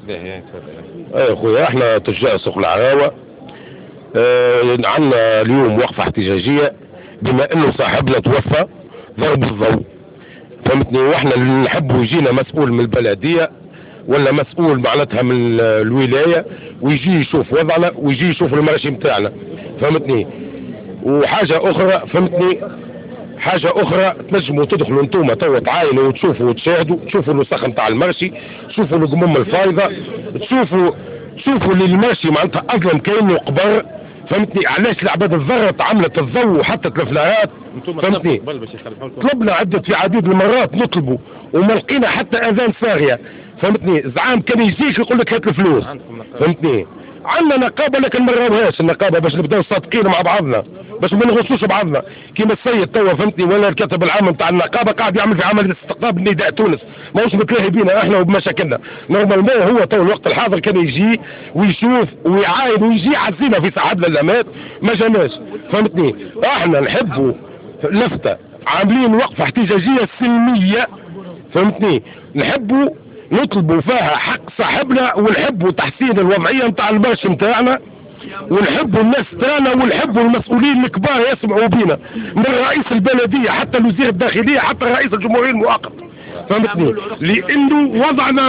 اي خويا احنا تجار سوق العراوه. عندنا اليوم وقفه احتجاجيه بما انه صاحبنا توفى ضرب الضوء، فهمتني، واحنا اللي نحبوا يجينا مسؤول من البلديه ولا مسؤول معناتها من الولايه ويجي يشوف وضعنا ويجي يشوف المرشي نتاعنا، فهمتني. وحاجه اخرى فهمتني، حاجه اخرى تنجموا تدخلوا انتم توا تعاينوا وتشوفوا وتشاهدوا، تشوفوا الوسخ نتاع المرشي، تشوفوا القمم الفايضه، تشوفوا اللي المرشي معناتها اصلا كانه قبر، فهمتني. علاش العباد الذرة عملت الضوء وحتى الفلاهات، فهمتني. طلبنا في عديد المرات نطلبوا وما لقينا حتى اذان صاغيه، فهمتني. زعام كان يجيك يقول لك هات الفلوس، فهمتني. عندنا نقابه لكن ما نراوهاش النقابه باش نبداو صادقين مع بعضنا، باش ما نغشوش بعضنا كيما السيد توا، فهمتني، ولا الكاتب العام نتاع النقابه قاعد يعمل في عمليه استقطاب نداء تونس، ماهوش متلاهي بينا احنا وبمشاكلنا. نورمالمون هو تو الوقت الحاضر كان يجي ويشوف ويعاين ويجي يعزينا في ساعات الالامات، ما جاناش، فهمتني. احنا نحبوا لفته عاملين وقفه احتجاجيه سلميه، فهمتني، نحبوا نطلبوا فيها حق صاحبنا، ونحبوا تحسين الوضعيه نتاع المرش نتاعنا، ونحبوا الناس تاعنا، ونحبوا المسؤولين الكبار يسمعوا بينا، من رئيس البلديه حتى الوزير الداخليه حتى رئيس الجمهوريه المؤقت، فهمتني، لانه وضعنا